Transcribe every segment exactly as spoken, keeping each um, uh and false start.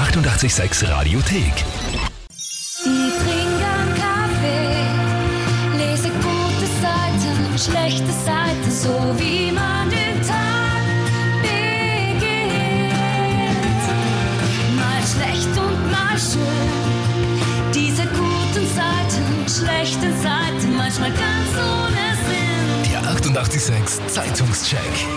achtundachtzig Komma sechs Radiothek. Ich trinke einen Kaffee, lese gute Seiten, schlechte Seiten, so wie man den Tag beginnt. Mal schlecht und mal schön, diese guten Seiten, schlechten Seiten, manchmal ganz ohne Sinn. Der achtundachtzig Komma sechs Zeitungscheck.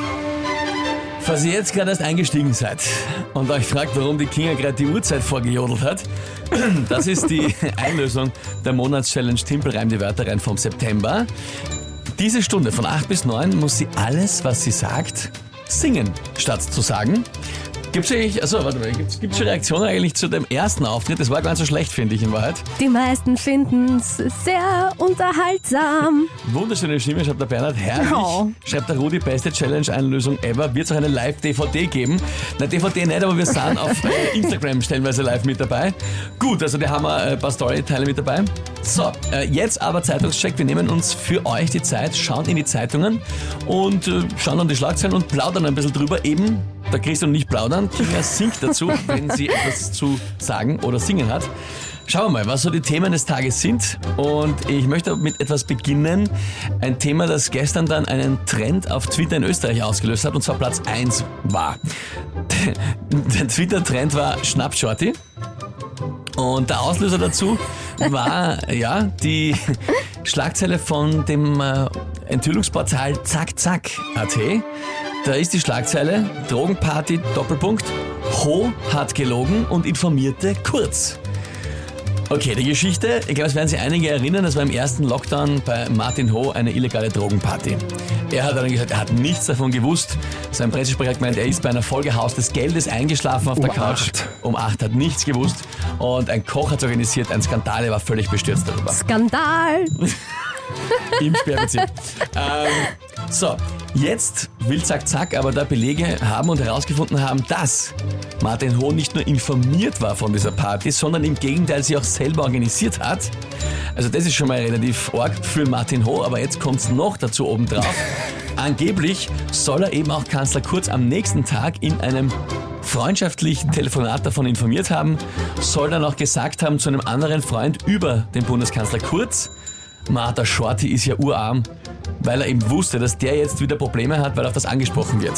Falls ihr jetzt gerade erst eingestiegen seid und euch fragt, warum die Kinga gerade die Uhrzeit vorgejodelt hat, das ist die Einlösung der Monatschallenge Timpel reim die Wörter rein vom September. Diese Stunde von acht bis neun muss sie alles, was sie sagt, singen, statt zu sagen. Gibt's eigentlich, also warte mal, gibt's, gibt's schon Reaktionen eigentlich zu dem ersten Auftritt? Das war gar nicht so schlecht, finde ich in Wahrheit. Die meisten finden es sehr unterhaltsam. Wunderschöne Stimme, schreibt der Bernhard, herrlich. Ja. Schreibt der Rudi, beste Challenge-Einlösung ever. Wird es auch eine Live-D V D geben? Na, D V D nicht, aber wir sind auf äh, Instagram stellenweise live mit dabei. Gut, also da haben wir ein paar Storyteile mit dabei. So, äh, jetzt aber Zeitungscheck. Wir nehmen uns für euch die Zeit, schauen in die Zeitungen und äh, schauen an die Schlagzeilen und plaudern ein bisschen drüber. Eben, der Christian und nicht plaudern. Kinga singt dazu, wenn sie etwas zu sagen oder singen hat. Schauen wir mal, was so die Themen des Tages sind. Und ich möchte mit etwas beginnen. Ein Thema, das gestern dann einen Trend auf Twitter in Österreich ausgelöst hat, und zwar Platz eins war. Der Twitter-Trend war Schnappshorty. Und der Auslöser dazu war ja die Schlagzeile von dem äh, Enthüllungsportal zack zack punkt at. Da ist die Schlagzeile: Drogenparty, Doppelpunkt, Ho hat gelogen und informierte Kurz. Okay, die Geschichte, ich glaube, es werden sich einige erinnern, das war im ersten Lockdown bei Martin Ho eine illegale Drogenparty. Er hat dann gesagt, er hat nichts davon gewusst. Sein Pressesprecher hat gemeint, er ist bei einer Folge Haus des Geldes eingeschlafen auf der Um Couch. acht. Um acht, hat nichts gewusst. Und ein Koch hat es organisiert, ein Skandal, er war völlig bestürzt darüber. Skandal! Im Sperrbezirk. ähm, so, jetzt will zack zack aber da Belege haben und herausgefunden haben, dass Martin Ho nicht nur informiert war von dieser Party, sondern im Gegenteil sie auch selber organisiert hat. Also das ist schon mal relativ arg für Martin Ho, aber jetzt kommt es noch dazu obendrauf. Angeblich soll er eben auch Kanzler Kurz am nächsten Tag in einem freundschaftlichen Telefonat davon informiert haben, soll dann auch gesagt haben zu einem anderen Freund über den Bundeskanzler Kurz, Ma, der Shorty ist ja urarm, weil er eben wusste, dass der jetzt wieder Probleme hat, weil auf das angesprochen wird.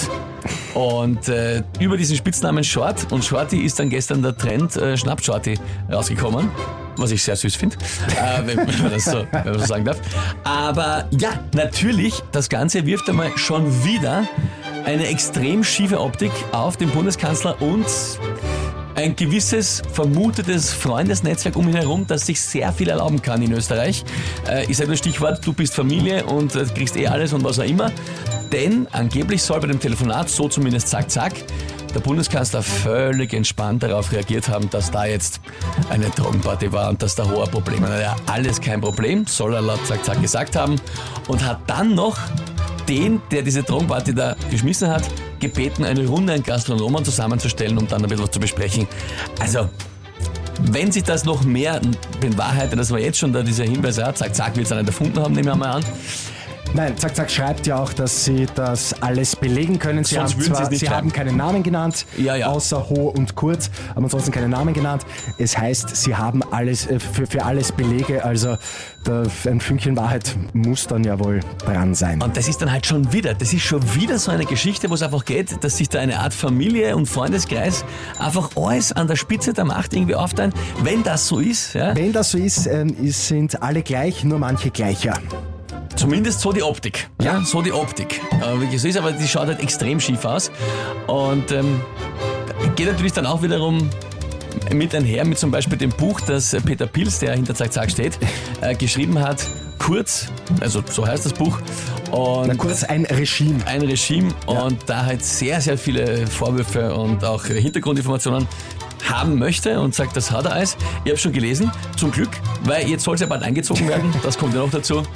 Und äh, über diesen Spitznamen Short und Shorty ist dann gestern der Trend äh, Schnappshorty rausgekommen, was ich sehr süß finde, äh, wenn, wenn man das so, wenn man so sagen darf. Aber ja, natürlich, das Ganze wirft einmal schon wieder eine extrem schiefe Optik auf den Bundeskanzler und ein gewisses vermutetes Freundesnetzwerk um ihn herum, das sich sehr viel erlauben kann in Österreich. Äh, ich sage das Stichwort, du bist Familie und äh, kriegst eh alles und was auch immer. Denn angeblich soll bei dem Telefonat, so zumindest zack zack, der Bundeskanzler völlig entspannt darauf reagiert haben, dass da jetzt eine Drogenparty war und dass da hohe Probleme waren. Ja, alles kein Problem, soll er laut zack zack gesagt haben. Und hat dann noch den, der diese Drogenparty da geschmissen hat, gebeten, eine Runde in Gastronomen zusammenzustellen, um dann ein bisschen was zu besprechen. Also, wenn sich das noch mehr bewahrheitet, das war jetzt schon da dieser Hinweis, ja, zack, zack, wird es nicht erfunden haben, nehmen wir mal an. Nein, Zack Zack schreibt ja auch, dass sie das alles belegen können. Sie, Sonst haben, würden sie zwar, es nicht sie schreiben. haben keine Namen genannt, Ja, ja. außer Ho und Kurz, aber ansonsten keine Namen genannt. Es heißt, sie haben alles äh, für, für alles Belege, also da, ein Fünkchen Wahrheit muss dann ja wohl dran sein. Und das ist dann halt schon wieder, das ist schon wieder so eine Geschichte, wo es einfach geht, dass sich da eine Art Familie und Freundeskreis einfach alles an der Spitze der Macht irgendwie aufteilen. Wenn das so ist, ja, Wenn das so ist, ähm, ist, sind alle gleich, nur manche gleicher. zumindest so die Optik. Ja, so die Optik. Äh, wie so ist, aber die schaut halt extrem schief aus. Und ähm, geht natürlich dann auch wiederum mit einher mit zum Beispiel dem Buch, das Peter Pils, der hinter Zack Zack steht, äh, geschrieben hat. Kurz, also so heißt das Buch. Und Na, kurz ein Regime. ein Regime Ja. und da halt sehr, sehr viele Vorwürfe und auch Hintergrundinformationen haben möchte und sagt, das hat er alles. Ich habe schon gelesen, zum Glück, weil jetzt soll es ja bald eingezogen werden, das kommt ja noch dazu.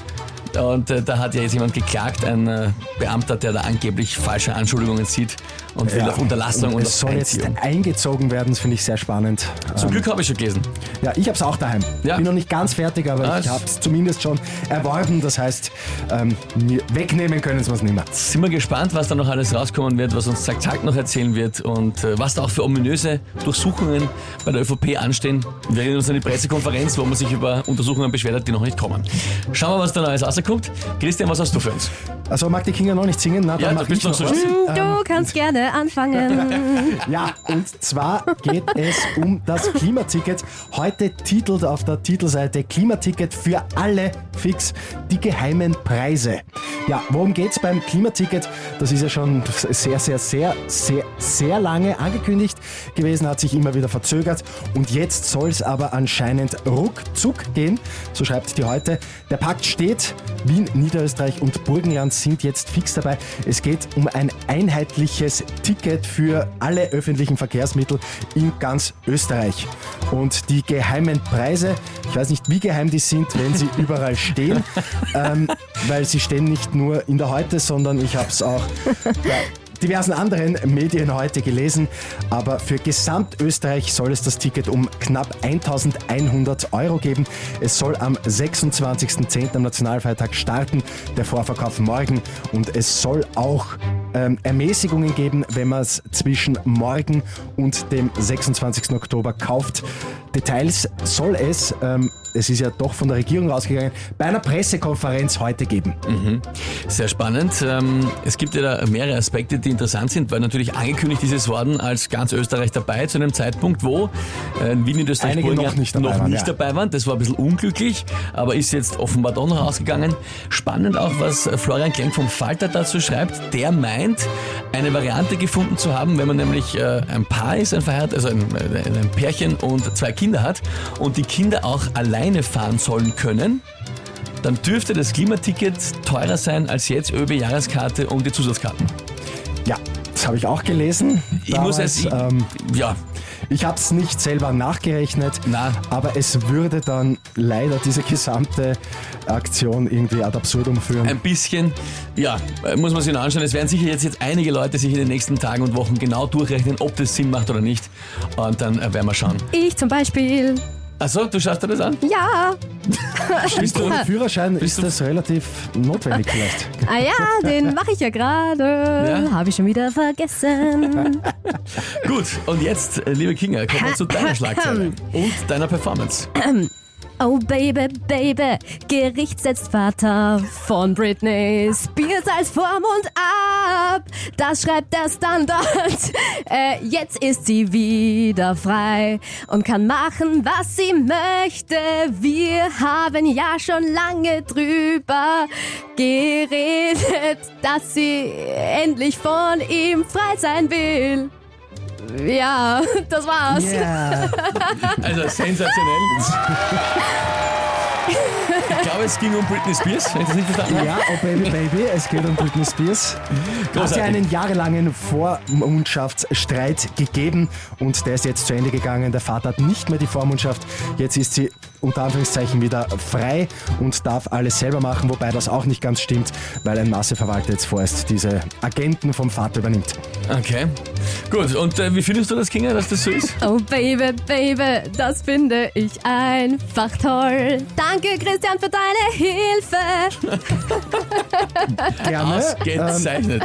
Und äh, da hat ja jetzt jemand geklagt, ein äh, Beamter, der da angeblich falsche Anschuldigungen sieht und will Ja. auf Unterlassung und, es auf soll jetzt Einziehung. eingezogen werden, das finde ich sehr spannend. Zum Ähm, Glück habe ich schon gelesen. Ja, ich habe es auch daheim. Ja. Bin noch nicht ganz fertig, aber Ah, ich es- habe es zumindest schon erworben. Das heißt, ähm, mir wegnehmen können sie es nicht mehr. Sind wir gespannt, was da noch alles rauskommen wird, was uns Zack Zack noch erzählen wird und äh, was da auch für ominöse Durchsuchungen bei der ÖVP anstehen. Wir erinnern uns an die Pressekonferenz, wo man sich über Untersuchungen beschwert hat, die noch nicht kommen. Schauen wir, was da Neues rauskommt. Christian, was hast du für uns? Also mag die Kinga noch nicht singen? Na, Ja, dann da mach bist ich du noch noch so was. still. Du kannst gerne anfangen. Ja, und zwar geht es um das Klimaticket. Heute titelt auf der Titelseite Klimaticket für alle fix die geheimen Preise. Ja, worum geht's beim Klimaticket? Das ist ja schon sehr, sehr, sehr, sehr, sehr lange angekündigt gewesen, hat sich immer wieder verzögert und jetzt soll es aber anscheinend ruckzuck gehen, so schreibt die Heute. Der Pakt steht, Wien, Niederösterreich und Burgenland sind jetzt fix dabei. Es geht um ein einheitliches Ticket für alle öffentlichen Verkehrsmittel in ganz Österreich. Und die geheimen Preise, ich weiß nicht, wie geheim die sind, wenn sie überall stehen, ähm, weil sie stehen nicht nur in der Heute, sondern ich habe es auch bei diversen anderen Medien heute gelesen. Aber für Gesamtösterreich soll es das Ticket um knapp eintausendeinhundert Euro geben. Es soll am sechsundzwanzigsten zehnten am Nationalfeiertag starten, der Vorverkauf morgen. Und es soll auch ähm, Ermäßigungen geben, wenn man es zwischen morgen und dem sechsundzwanzigsten Oktober kauft. Details soll es, ähm, es ist ja doch von der Regierung rausgegangen, bei einer Pressekonferenz heute geben. Sehr spannend. Ähm, Es gibt ja da mehrere Aspekte, die interessant sind, weil natürlich angekündigt ist es worden, als ganz Österreich dabei, zu einem Zeitpunkt, wo äh, Wien, Niederösterreich, Einige Burgenland noch nicht dabei waren, ja. dabei waren. Das war ein bisschen unglücklich, aber ist jetzt offenbar doch noch ausgegangen. Spannend auch, was Florian Klenk vom Falter dazu schreibt. Der meint, eine Variante gefunden zu haben, wenn man nämlich äh, ein Paar ist, ein verheiratet, also ein, ein Pärchen und zwei Kinder hat und die Kinder auch alleine fahren sollen können, dann dürfte das Klimaticket teurer sein als jetzt ÖB-Jahreskarte und die Zusatzkarten. Ja, das habe ich auch gelesen. Ich muss damals. es, ich, ähm, ja, Ich habe es nicht selber nachgerechnet, Na. aber es würde dann leider diese gesamte Aktion irgendwie ad absurdum führen. ein bisschen, ja, muss man sich noch anschauen. Es werden sicher jetzt, jetzt einige Leute sich in den nächsten Tagen und Wochen genau durchrechnen, ob das Sinn macht oder nicht. Und dann äh, werden wir schauen. Ich zum Beispiel. Achso, du schaust dir das an? Ja. Bist du ohne Führerschein Bist ist du- das relativ notwendig vielleicht. Ah ja, den mache ich ja gerade. Ja? Habe ich schon wieder vergessen. Gut, und jetzt, äh, liebe Kinga, kommen wir zu deiner Schlagzeile und deiner Performance. Oh Baby, Baby, Gericht setzt Vater von Britney Spears als Vormund ab. Das schreibt der Standard. Äh, jetzt ist sie wieder frei und kann machen, was sie möchte. Wir haben ja schon lange drüber geredet, dass sie endlich von ihm frei sein will. Ja, das war's. Ja, Also sensationell. Ich glaube, es ging um Britney Spears, wenn ich das nicht verstanden habe. ja, oh Baby, Baby, es geht um Britney Spears. Hat ja Großartig. einen jahrelangen Vormundschaftsstreit gegeben und der ist jetzt zu Ende gegangen. Der Vater hat nicht mehr die Vormundschaft. Jetzt ist sie unter Anführungszeichen wieder frei und darf alles selber machen, wobei das auch nicht ganz stimmt, weil ein Masseverwalter jetzt vorerst diese Agenten vom Vater übernimmt. Okay, gut. Und äh, wie findest du das, Kinga, dass das so ist? Oh Baby, Baby, das finde ich einfach toll. Danke Christian für deine Hilfe. Gerne. Ausgezeichnet.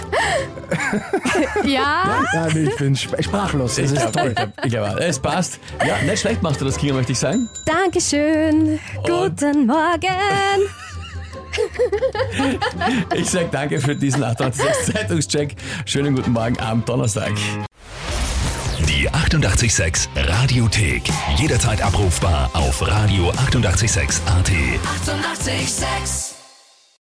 Ja, Ja, nee, ich bin sp- sprachlos. Es Ich ist glaube, toll. ich glaub, es passt. Ja, nicht schlecht machst du das, Kinga, möchte ich sagen. Dankeschön. Guten Morgen. Ich sage danke für diesen achtundachtzig Komma sechs Zeitungscheck. Schönen guten Morgen am Donnerstag. Die achtundachtzig Komma sechs Radiothek. Jederzeit abrufbar auf radio achtundachtzig Komma sechs A T. Eighty-eight point six